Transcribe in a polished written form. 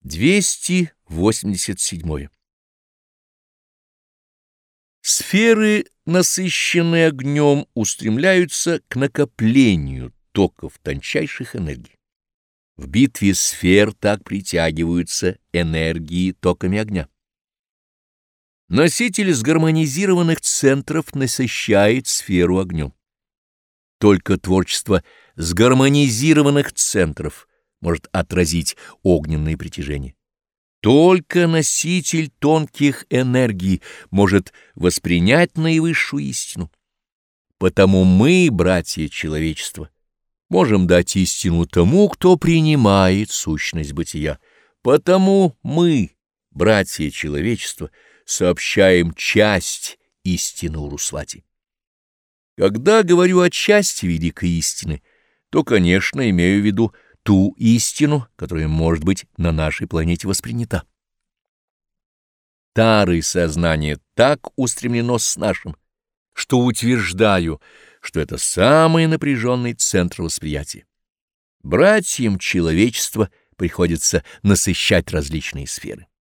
287. Сферы, насыщенные огнем, устремляются к накоплению токов тончайших энергий. В битве сфер так притягиваются энергии токами огня. Носитель сгармонизированных центров насыщает сферу огнем. Только творчество сгармонизированных центров может отразить огненные притяжения. Только носитель тонких энергий может воспринять наивысшую истину. Потому мы, братья человечества, можем дать истину тому, кто принимает сущность бытия. Потому мы, братья человечества, сообщаем часть истины Урусвати. Когда говорю о части великой истины, то, конечно, имею в виду ту истину, которая может быть на нашей планете воспринята. Тары сознание так устремлено с нашим, что утверждаю, что это самый напряженный центр восприятия. Братьям человечества приходится насыщать различные сферы.